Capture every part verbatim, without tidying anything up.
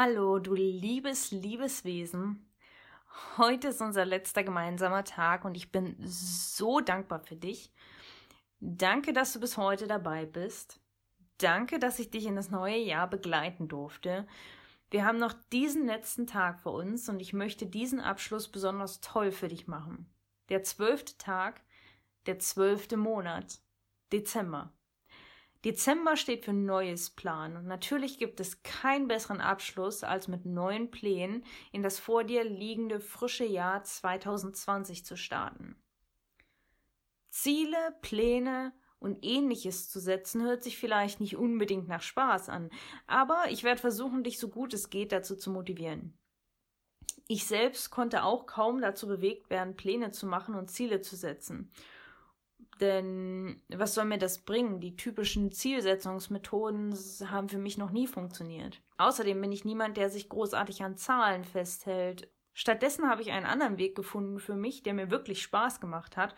Hallo, du liebes, liebes Wesen. Heute ist unser letzter gemeinsamer Tag und ich bin so dankbar für dich. Danke, dass du bis heute dabei bist. Danke, dass ich dich in das neue Jahr begleiten durfte. Wir haben noch diesen letzten Tag vor uns und ich möchte diesen Abschluss besonders toll für dich machen. Der zwölfte Tag, der zwölfte Monat, Dezember. Dezember steht für neues Plan und natürlich gibt es keinen besseren Abschluss, als mit neuen Plänen in das vor dir liegende frische Jahr zwanzig zwanzig zu starten. Ziele, Pläne und Ähnliches zu setzen, hört sich vielleicht nicht unbedingt nach Spaß an, aber ich werde versuchen, dich so gut es geht dazu zu motivieren. Ich selbst konnte auch kaum dazu bewegt werden, Pläne zu machen und Ziele zu setzen. Denn was soll mir das bringen? Die typischen Zielsetzungsmethoden haben für mich noch nie funktioniert. Außerdem bin ich niemand, der sich großartig an Zahlen festhält. Stattdessen habe ich einen anderen Weg gefunden für mich, der mir wirklich Spaß gemacht hat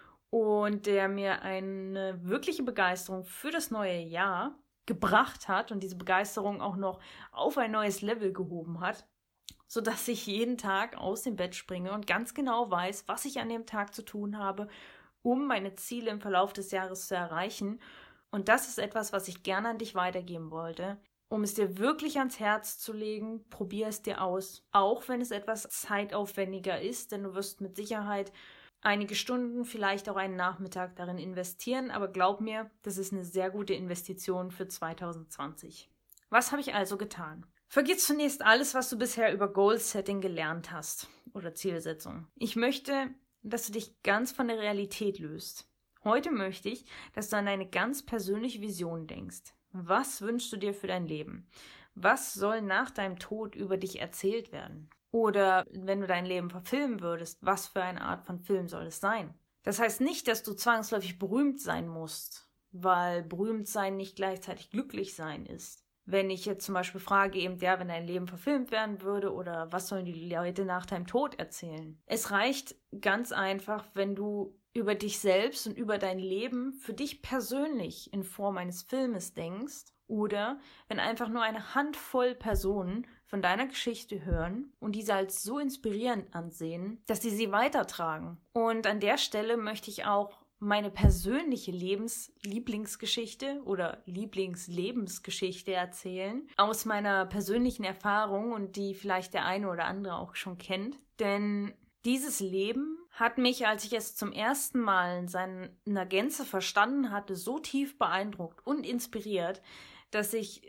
und der mir eine wirkliche Begeisterung für das neue Jahr gebracht hat und diese Begeisterung auch noch auf ein neues Level gehoben hat, sodass ich jeden Tag aus dem Bett springe und ganz genau weiß, was ich an dem Tag zu tun habe, um meine Ziele im Verlauf des Jahres zu erreichen. Und das ist etwas, was ich gerne an dich weitergeben wollte. Um es dir wirklich ans Herz zu legen, probier es dir aus. Auch wenn es etwas zeitaufwendiger ist, denn du wirst mit Sicherheit einige Stunden, vielleicht auch einen Nachmittag darin investieren. Aber glaub mir, das ist eine sehr gute Investition für zwanzig zwanzig. Was habe ich also getan? Vergiss zunächst alles, was du bisher über Goal-Setting gelernt hast oder Zielsetzung. Ich möchte, dass du dich ganz von der Realität löst. Heute möchte ich, dass du an eine ganz persönliche Vision denkst. Was wünschst du dir für dein Leben? Was soll nach deinem Tod über dich erzählt werden? Oder wenn du dein Leben verfilmen würdest, was für eine Art von Film soll es sein? Das heißt nicht, dass du zwangsläufig berühmt sein musst, weil berühmt sein nicht gleichzeitig glücklich sein ist. Wenn ich jetzt zum Beispiel frage, eben, ja, wenn dein Leben verfilmt werden würde oder was sollen die Leute nach deinem Tod erzählen? Es reicht ganz einfach, wenn du über dich selbst und über dein Leben für dich persönlich in Form eines Filmes denkst oder wenn einfach nur eine Handvoll Personen von deiner Geschichte hören und diese als so inspirierend ansehen, dass sie sie weitertragen. Und an der Stelle möchte ich auch meine persönliche Lebens-Lieblingsgeschichte oder Lieblingslebensgeschichte erzählen, aus meiner persönlichen Erfahrung und die vielleicht der eine oder andere auch schon kennt. Denn dieses Leben hat mich, als ich es zum ersten Mal in seiner Gänze verstanden hatte, so tief beeindruckt und inspiriert, dass ich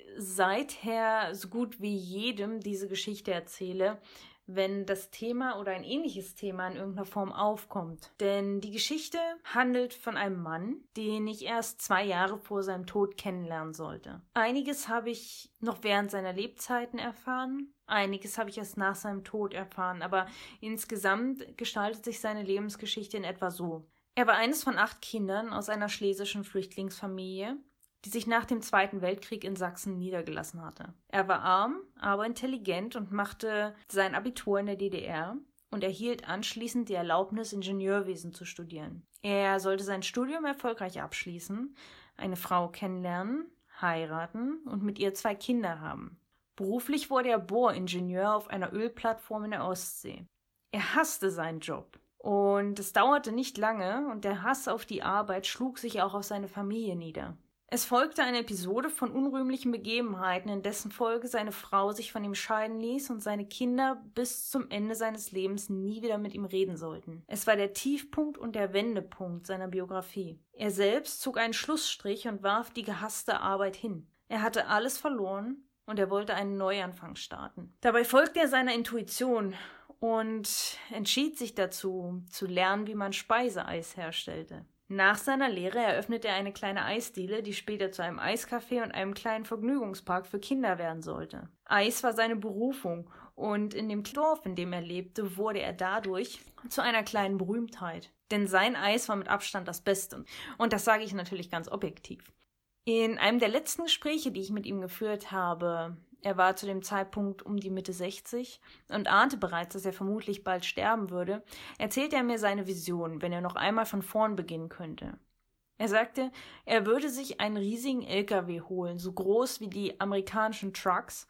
seither so gut wie jedem diese Geschichte erzähle, wenn das Thema oder ein ähnliches Thema in irgendeiner Form aufkommt. Denn die Geschichte handelt von einem Mann, den ich erst zwei Jahre vor seinem Tod kennenlernen sollte. Einiges habe ich noch während seiner Lebzeiten erfahren, einiges habe ich erst nach seinem Tod erfahren, aber insgesamt gestaltet sich seine Lebensgeschichte in etwa so. Er war eines von acht Kindern aus einer schlesischen Flüchtlingsfamilie, die sich nach dem Zweiten Weltkrieg in Sachsen niedergelassen hatte. Er war arm, aber intelligent und machte sein Abitur in der D D R und erhielt anschließend die Erlaubnis, Ingenieurwesen zu studieren. Er sollte sein Studium erfolgreich abschließen, eine Frau kennenlernen, heiraten und mit ihr zwei Kinder haben. Beruflich wurde er Bohringenieur auf einer Ölplattform in der Ostsee. Er hasste seinen Job. Und es dauerte nicht lange und der Hass auf die Arbeit schlug sich auch auf seine Familie nieder. Es folgte eine Episode von unrühmlichen Begebenheiten, in dessen Folge seine Frau sich von ihm scheiden ließ und seine Kinder bis zum Ende seines Lebens nie wieder mit ihm reden sollten. Es war der Tiefpunkt und der Wendepunkt seiner Biografie. Er selbst zog einen Schlussstrich und warf die gehasste Arbeit hin. Er hatte alles verloren und er wollte einen Neuanfang starten. Dabei folgte er seiner Intuition und entschied sich dazu, zu lernen, wie man Speiseeis herstellte. Nach seiner Lehre eröffnete er eine kleine Eisdiele, die später zu einem Eiscafé und einem kleinen Vergnügungspark für Kinder werden sollte. Eis war seine Berufung und in dem Dorf, in dem er lebte, wurde er dadurch zu einer kleinen Berühmtheit. Denn sein Eis war mit Abstand das Beste. Und das sage ich natürlich ganz objektiv. In einem der letzten Gespräche, die ich mit ihm geführt habe, er war zu dem Zeitpunkt um die Mitte sechzig und ahnte bereits, dass er vermutlich bald sterben würde, erzählte er mir seine Vision, wenn er noch einmal von vorn beginnen könnte. Er sagte, er würde sich einen riesigen L K W holen, so groß wie die amerikanischen Trucks,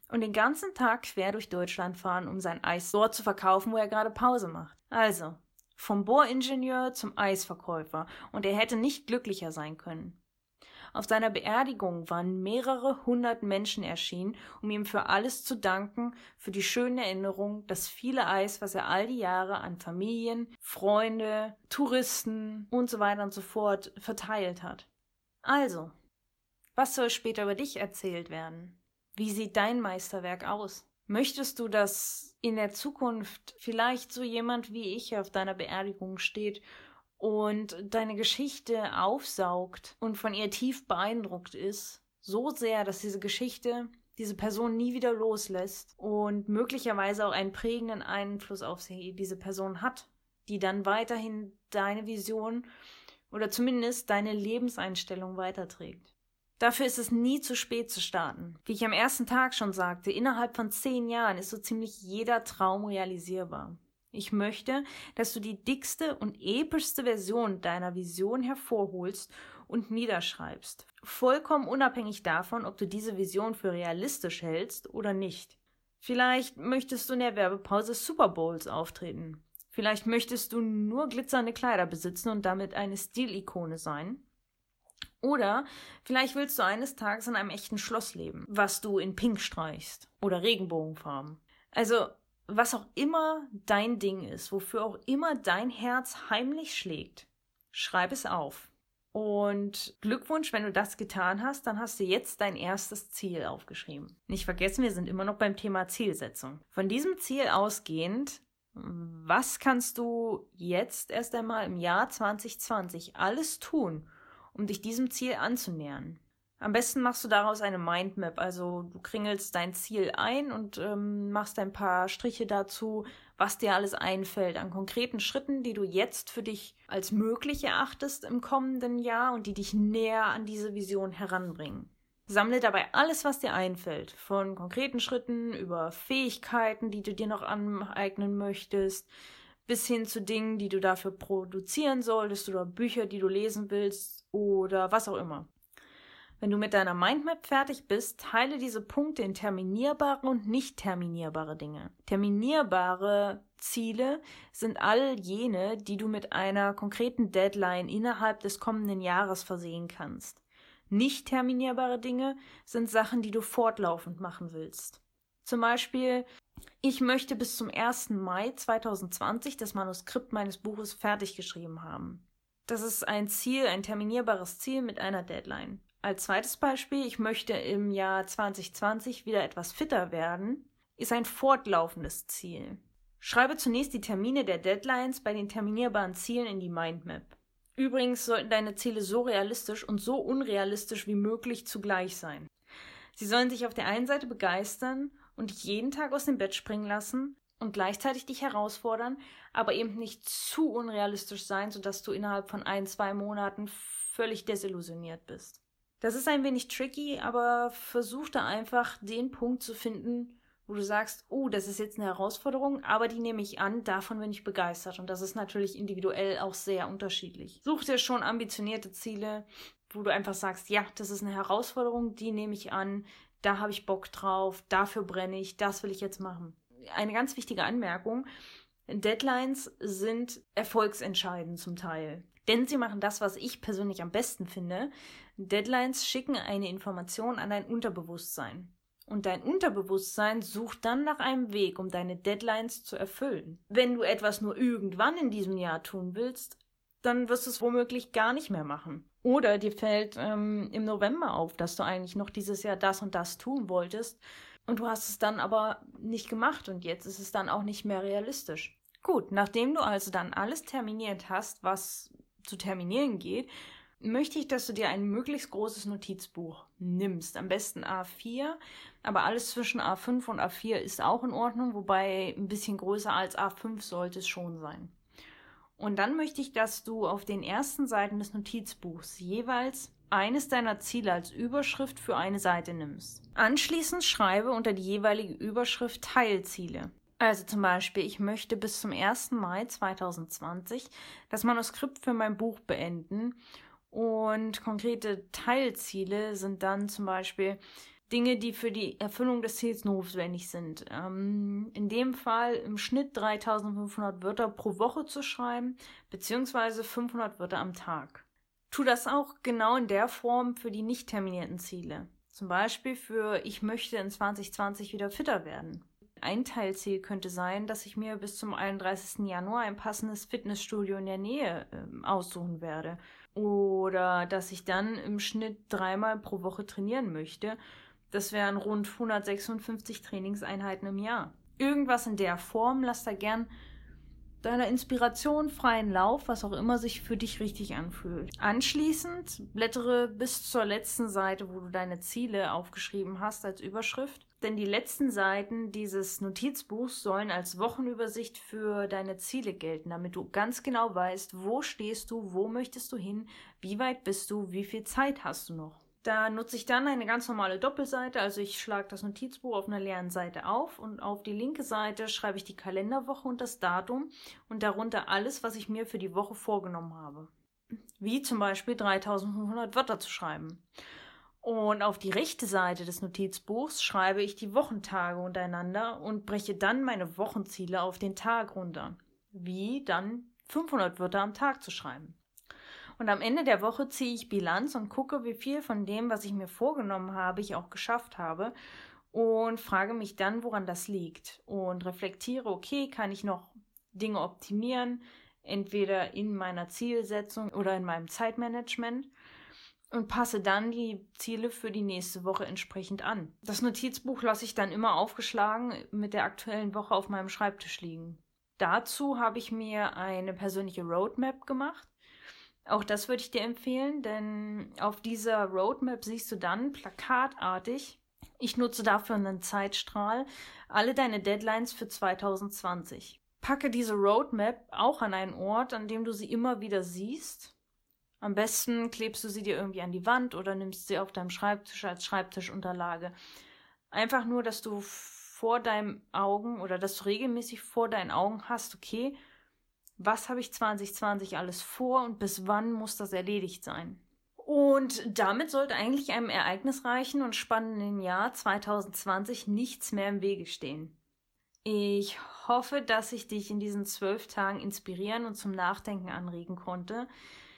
und den ganzen Tag quer durch Deutschland fahren, um sein Eis dort zu verkaufen, wo er gerade Pause macht. Also, vom Bohringenieur zum Eisverkäufer, und er hätte nicht glücklicher sein können. Auf seiner Beerdigung waren mehrere hundert Menschen erschienen, um ihm für alles zu danken, für die schöne Erinnerung, das viele Eis, was er all die Jahre an Familien, Freunde, Touristen und so weiter und so fort verteilt hat. Also, was soll später über dich erzählt werden? Wie sieht dein Meisterwerk aus? Möchtest du, dass in der Zukunft vielleicht so jemand wie ich auf deiner Beerdigung steht und deine Geschichte aufsaugt und von ihr tief beeindruckt ist, so sehr, dass diese Geschichte diese Person nie wieder loslässt und möglicherweise auch einen prägenden Einfluss auf sie, diese Person hat, die dann weiterhin deine Vision oder zumindest deine Lebenseinstellung weiterträgt. Dafür ist es nie zu spät zu starten. Wie ich am ersten Tag schon sagte, innerhalb von zehn Jahren ist so ziemlich jeder Traum realisierbar. Ich möchte, dass du die dickste und epischste Version deiner Vision hervorholst und niederschreibst. Vollkommen unabhängig davon, ob du diese Vision für realistisch hältst oder nicht. Vielleicht möchtest du in der Werbepause Super Bowls auftreten. Vielleicht möchtest du nur glitzernde Kleider besitzen und damit eine Stilikone sein. Oder vielleicht willst du eines Tages in einem echten Schloss leben, was du in Pink streichst oder Regenbogenfarben. Also was auch immer dein Ding ist, wofür auch immer dein Herz heimlich schlägt, schreib es auf. Und Glückwunsch, wenn du das getan hast, dann hast du jetzt dein erstes Ziel aufgeschrieben. Nicht vergessen, wir sind immer noch beim Thema Zielsetzung. Von diesem Ziel ausgehend, was kannst du jetzt erst einmal im Jahr zwanzig zwanzig alles tun, um dich diesem Ziel anzunähern? Am besten machst du daraus eine Mindmap, also du kringelst dein Ziel ein und ähm, machst ein paar Striche dazu, was dir alles einfällt an konkreten Schritten, die du jetzt für dich als möglich erachtest im kommenden Jahr und die dich näher an diese Vision heranbringen. Sammle dabei alles, was dir einfällt, von konkreten Schritten über Fähigkeiten, die du dir noch aneignen möchtest, bis hin zu Dingen, die du dafür produzieren solltest oder Bücher, die du lesen willst oder was auch immer. Wenn du mit deiner Mindmap fertig bist, teile diese Punkte in terminierbare und nicht terminierbare Dinge. Terminierbare Ziele sind all jene, die du mit einer konkreten Deadline innerhalb des kommenden Jahres versehen kannst. Nicht terminierbare Dinge sind Sachen, die du fortlaufend machen willst. Zum Beispiel, ich möchte bis zum ersten Mai zweitausendzwanzig das Manuskript meines Buches fertig geschrieben haben. Das ist ein Ziel, ein terminierbares Ziel mit einer Deadline. Als zweites Beispiel, ich möchte im Jahr zwanzig zwanzig wieder etwas fitter werden, ist ein fortlaufendes Ziel. Schreibe zunächst die Termine der Deadlines bei den terminierbaren Zielen in die Mindmap. Übrigens sollten deine Ziele so realistisch und so unrealistisch wie möglich zugleich sein. Sie sollen sich auf der einen Seite begeistern und dich jeden Tag aus dem Bett springen lassen und gleichzeitig dich herausfordern, aber eben nicht zu unrealistisch sein, sodass du innerhalb von ein, zwei Monaten völlig desillusioniert bist. Das ist ein wenig tricky, aber versuch da einfach den Punkt zu finden, wo du sagst, oh, das ist jetzt eine Herausforderung, aber die nehme ich an, davon bin ich begeistert. Und das ist natürlich individuell auch sehr unterschiedlich. Such dir schon ambitionierte Ziele, wo du einfach sagst, ja, das ist eine Herausforderung, die nehme ich an, da habe ich Bock drauf, dafür brenne ich, das will ich jetzt machen. Eine ganz wichtige Anmerkung, Deadlines sind erfolgsentscheidend zum Teil. Denn sie machen das, was ich persönlich am besten finde. Deadlines schicken eine Information an dein Unterbewusstsein. Und dein Unterbewusstsein sucht dann nach einem Weg, um deine Deadlines zu erfüllen. Wenn du etwas nur irgendwann in diesem Jahr tun willst, dann wirst du es womöglich gar nicht mehr machen. Oder dir fällt ähm, im November auf, dass du eigentlich noch dieses Jahr das und das tun wolltest und du hast es dann aber nicht gemacht und jetzt ist es dann auch nicht mehr realistisch. Gut, nachdem du also dann alles terminiert hast, was zu terminieren geht, möchte ich, dass du dir ein möglichst großes Notizbuch nimmst. Am besten A vier, aber alles zwischen A fünf und A vier ist auch in Ordnung, wobei ein bisschen größer als A fünf sollte es schon sein. Und dann möchte ich, dass du auf den ersten Seiten des Notizbuchs jeweils eines deiner Ziele als Überschrift für eine Seite nimmst. Anschließend schreibe unter die jeweilige Überschrift Teilziele. Also zum Beispiel, ich möchte bis zum ersten Mai zweitausendzwanzig das Manuskript für mein Buch beenden und konkrete Teilziele sind dann zum Beispiel, Dinge, die für die Erfüllung des Ziels notwendig sind. Ähm, in dem Fall im Schnitt dreitausendfünfhundert Wörter pro Woche zu schreiben, beziehungsweise fünfhundert Wörter am Tag. Tu das auch genau in der Form für die nicht terminierten Ziele. Zum Beispiel für ich möchte in zwanzig zwanzig wieder fitter werden. Ein Teilziel könnte sein, dass ich mir bis zum einunddreißigsten Januar ein passendes Fitnessstudio in der Nähe äh, aussuchen werde. Oder dass ich dann im Schnitt dreimal pro Woche trainieren möchte. Das wären rund hundertsechsundfünfzig Trainingseinheiten im Jahr. Irgendwas in der Form, lass da gern deiner Inspiration freien Lauf, was auch immer sich für dich richtig anfühlt. Anschließend blättere bis zur letzten Seite, wo du deine Ziele aufgeschrieben hast als Überschrift. Denn die letzten Seiten dieses Notizbuchs sollen als Wochenübersicht für deine Ziele gelten, damit du ganz genau weißt, wo stehst du, wo möchtest du hin, wie weit bist du, wie viel Zeit hast du noch. Da nutze ich dann eine ganz normale Doppelseite, also ich schlage das Notizbuch auf einer leeren Seite auf und auf die linke Seite schreibe ich die Kalenderwoche und das Datum und darunter alles, was ich mir für die Woche vorgenommen habe. Wie zum Beispiel dreitausendfünfhundert Wörter zu schreiben. Und auf die rechte Seite des Notizbuchs schreibe ich die Wochentage untereinander und breche dann meine Wochenziele auf den Tag runter. Wie dann fünfhundert Wörter am Tag zu schreiben. Und am Ende der Woche ziehe ich Bilanz und gucke, wie viel von dem, was ich mir vorgenommen habe, ich auch geschafft habe und frage mich dann, woran das liegt und reflektiere, okay, kann ich noch Dinge optimieren, entweder in meiner Zielsetzung oder in meinem Zeitmanagement und passe dann die Ziele für die nächste Woche entsprechend an. Das Notizbuch lasse ich dann immer aufgeschlagen mit der aktuellen Woche auf meinem Schreibtisch liegen. Dazu habe ich mir eine persönliche Roadmap gemacht. Auch das würde ich dir empfehlen, denn auf dieser Roadmap siehst du dann plakatartig, ich nutze dafür einen Zeitstrahl, alle deine Deadlines für zwanzig zwanzig. Packe diese Roadmap auch an einen Ort, an dem du sie immer wieder siehst. Am besten klebst du sie dir irgendwie an die Wand oder nimmst sie auf deinem Schreibtisch als Schreibtischunterlage. Einfach nur, dass du vor deinen Augen oder dass du regelmäßig vor deinen Augen hast, okay, was habe ich zwanzig zwanzig alles vor und bis wann muss das erledigt sein? Und damit sollte eigentlich einem ereignisreichen und spannenden Jahr zwanzig zwanzig nichts mehr im Wege stehen. Ich hoffe, dass ich dich in diesen zwölf Tagen inspirieren und zum Nachdenken anregen konnte.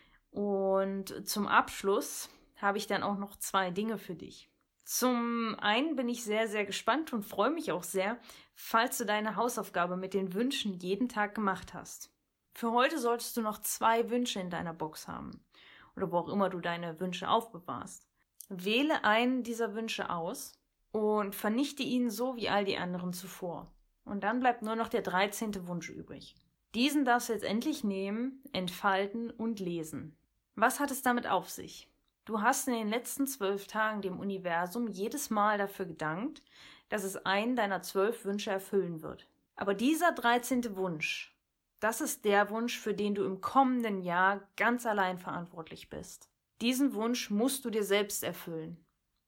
Und zum Abschluss habe ich dann auch noch zwei Dinge für dich. Zum einen bin ich sehr, sehr gespannt und freue mich auch sehr, falls du deine Hausaufgabe mit den Wünschen jeden Tag gemacht hast. Für heute solltest du noch zwei Wünsche in deiner Box haben oder wo auch immer du deine Wünsche aufbewahrst. Wähle einen dieser Wünsche aus und vernichte ihn so wie all die anderen zuvor. Und dann bleibt nur noch der dreizehnte Wunsch übrig. Diesen darfst du jetzt endlich nehmen, entfalten und lesen. Was hat es damit auf sich? Du hast in den letzten zwölf Tagen dem Universum jedes Mal dafür gedankt, dass es einen deiner zwölf Wünsche erfüllen wird. Aber dieser dreizehnte Wunsch, das ist der Wunsch, für den du im kommenden Jahr ganz allein verantwortlich bist. Diesen Wunsch musst du dir selbst erfüllen.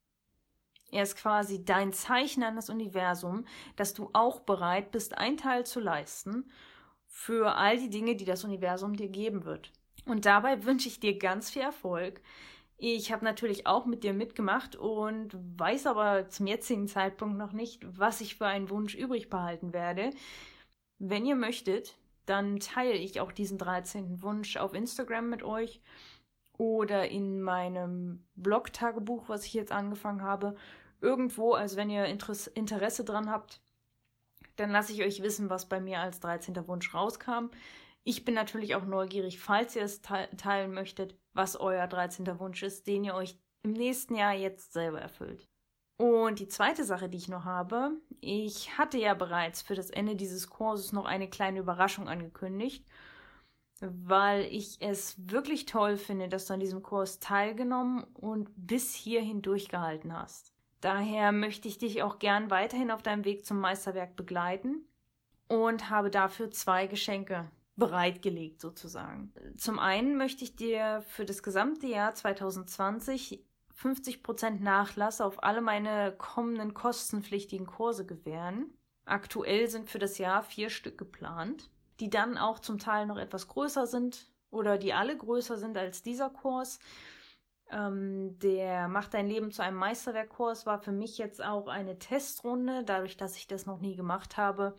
Er ist quasi dein Zeichen an das Universum, dass du auch bereit bist, einen Teil zu leisten für all die Dinge, die das Universum dir geben wird. Und dabei wünsche ich dir ganz viel Erfolg. Ich habe natürlich auch mit dir mitgemacht und weiß aber zum jetzigen Zeitpunkt noch nicht, was ich für einen Wunsch übrig behalten werde. Wenn ihr möchtet, dann teile ich auch diesen dreizehnten Wunsch auf Instagram mit euch oder in meinem Blog-Tagebuch, was ich jetzt angefangen habe, irgendwo. Also wenn ihr Interesse dran habt, dann lasse ich euch wissen, was bei mir als dreizehnter Wunsch rauskam. Ich bin natürlich auch neugierig, falls ihr es te- teilen möchtet, was euer dreizehnter Wunsch ist, den ihr euch im nächsten Jahr jetzt selber erfüllt. Und die zweite Sache, die ich noch habe, ich hatte ja bereits für das Ende dieses Kurses noch eine kleine Überraschung angekündigt, weil ich es wirklich toll finde, dass du an diesem Kurs teilgenommen und bis hierhin durchgehalten hast. Daher möchte ich dich auch gern weiterhin auf deinem Weg zum Meisterwerk begleiten und habe dafür zwei Geschenke bereitgelegt sozusagen. Zum einen möchte ich dir für das gesamte Jahr zwanzig zwanzig fünfzig Prozent Nachlass auf alle meine kommenden kostenpflichtigen Kurse gewähren. Aktuell sind für das Jahr vier Stück geplant, die dann auch zum Teil noch etwas größer sind oder die alle größer sind als dieser Kurs. Ähm, der Macht dein Leben zu einem Meisterwerk-Kurs war für mich jetzt auch eine Testrunde, dadurch, dass ich das noch nie gemacht habe,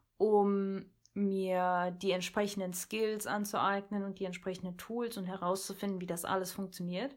um mir die entsprechenden Skills anzueignen und die entsprechenden Tools und herauszufinden, wie das alles funktioniert.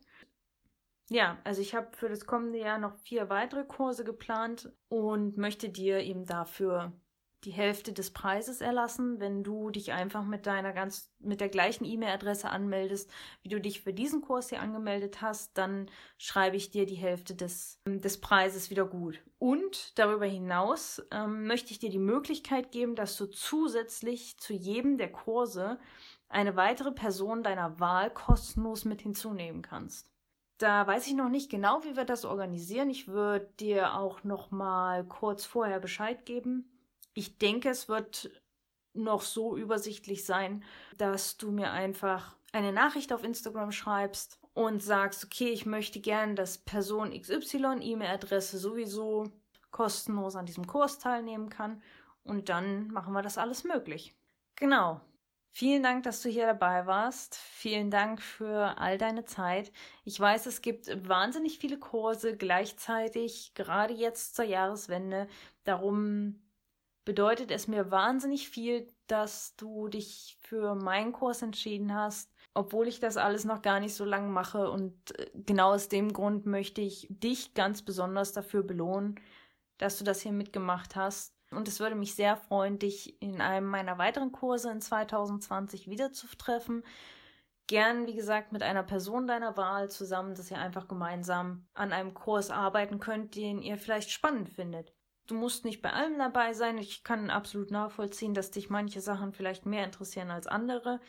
Ja, also ich habe für das kommende Jahr noch vier weitere Kurse geplant und möchte dir eben dafür die Hälfte des Preises erlassen, wenn du dich einfach mit deiner ganz, mit der gleichen E-Mail-Adresse anmeldest, wie du dich für diesen Kurs hier angemeldet hast, dann schreibe ich dir die Hälfte des, des Preises wieder gut. Und darüber hinaus ähm, möchte ich dir die Möglichkeit geben, dass du zusätzlich zu jedem der Kurse eine weitere Person deiner Wahl kostenlos mit hinzunehmen kannst. Da weiß ich noch nicht genau, wie wir das organisieren. Ich würde dir auch noch mal kurz vorher Bescheid geben. Ich denke, es wird noch so übersichtlich sein, dass du mir einfach eine Nachricht auf Instagram schreibst und sagst, okay, ich möchte gern, dass Person X Y, E-Mail-Adresse sowieso, kostenlos an diesem Kurs teilnehmen kann. Und dann machen wir das alles möglich. Genau. Vielen Dank, dass du hier dabei warst. Vielen Dank für all deine Zeit. Ich weiß, es gibt wahnsinnig viele Kurse gleichzeitig, gerade jetzt zur Jahreswende. Darum bedeutet es mir wahnsinnig viel, dass du dich für meinen Kurs entschieden hast, obwohl ich das alles noch gar nicht so lange mache. Und genau aus dem Grund möchte ich dich ganz besonders dafür belohnen, dass du das hier mitgemacht hast. Und es würde mich sehr freuen, dich in einem meiner weiteren Kurse in zwanzig zwanzig wiederzutreffen. Gern, wie gesagt, mit einer Person deiner Wahl zusammen, dass ihr einfach gemeinsam an einem Kurs arbeiten könnt, den ihr vielleicht spannend findet. Du musst nicht bei allem dabei sein. Ich kann absolut nachvollziehen, dass dich manche Sachen vielleicht mehr interessieren als andere.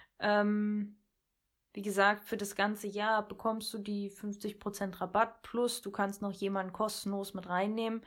Ähm, wie gesagt, für das ganze Jahr bekommst du die fünfzig Prozent Rabatt plus du kannst noch jemanden kostenlos mit reinnehmen.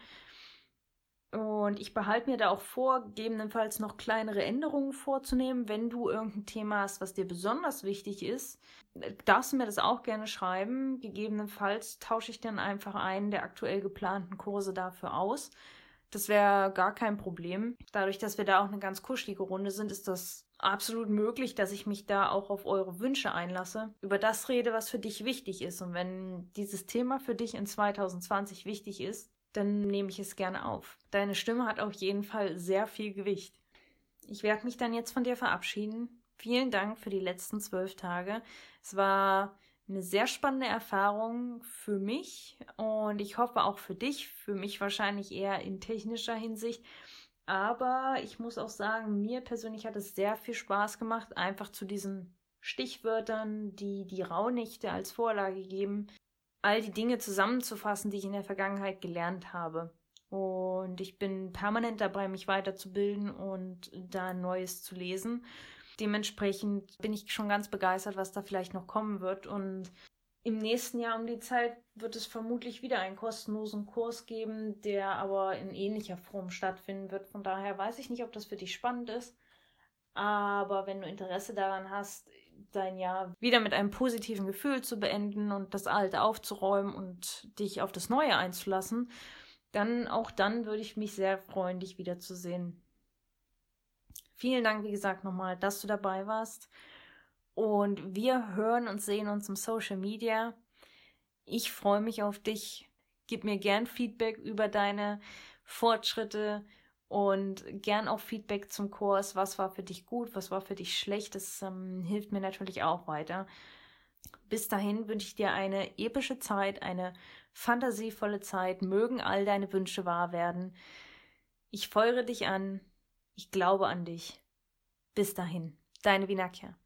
Und ich behalte mir da auch vor, gegebenenfalls noch kleinere Änderungen vorzunehmen. Wenn du irgendein Thema hast, was dir besonders wichtig ist, darfst du mir das auch gerne schreiben. Gegebenenfalls tausche ich dann einfach einen der aktuell geplanten Kurse dafür aus. Das wäre gar kein Problem. Dadurch, dass wir da auch eine ganz kuschelige Runde sind, ist das absolut möglich, dass ich mich da auch auf eure Wünsche einlasse, über das rede, was für dich wichtig ist. Und wenn dieses Thema für dich in zwanzig zwanzig wichtig ist, dann nehme ich es gerne auf. Deine Stimme hat auf jeden Fall sehr viel Gewicht. Ich werde mich dann jetzt von dir verabschieden. Vielen Dank für die letzten zwölf Tage. Es war eine sehr spannende Erfahrung für mich und ich hoffe auch für dich. Für mich wahrscheinlich eher in technischer Hinsicht. Aber ich muss auch sagen, mir persönlich hat es sehr viel Spaß gemacht, einfach zu diesen Stichwörtern, die die Rauhnächte als Vorlage geben, all die Dinge zusammenzufassen, die ich in der Vergangenheit gelernt habe. Und ich bin permanent dabei, mich weiterzubilden und da Neues zu lesen. Dementsprechend bin ich schon ganz begeistert, was da vielleicht noch kommen wird. Und im nächsten Jahr um die Zeit wird es vermutlich wieder einen kostenlosen Kurs geben, der aber in ähnlicher Form stattfinden wird. Von daher weiß ich nicht, ob das für dich spannend ist. Aber wenn du Interesse daran hast, dein Jahr wieder mit einem positiven Gefühl zu beenden und das Alte aufzuräumen und dich auf das Neue einzulassen, dann auch dann würde ich mich sehr freuen, dich wiederzusehen. Vielen Dank, wie gesagt, nochmal, dass du dabei warst. Und wir hören und sehen uns im Social Media. Ich freue mich auf dich. Gib mir gern Feedback über deine Fortschritte und gern auch Feedback zum Kurs. Was war für dich gut, was war für dich schlecht? Das ähm, hilft mir natürlich auch weiter. Bis dahin wünsche ich dir eine epische Zeit, eine fantasievolle Zeit. Mögen all deine Wünsche wahr werden. Ich feuere dich an. Ich glaube an dich. Bis dahin. Deine Vinakia.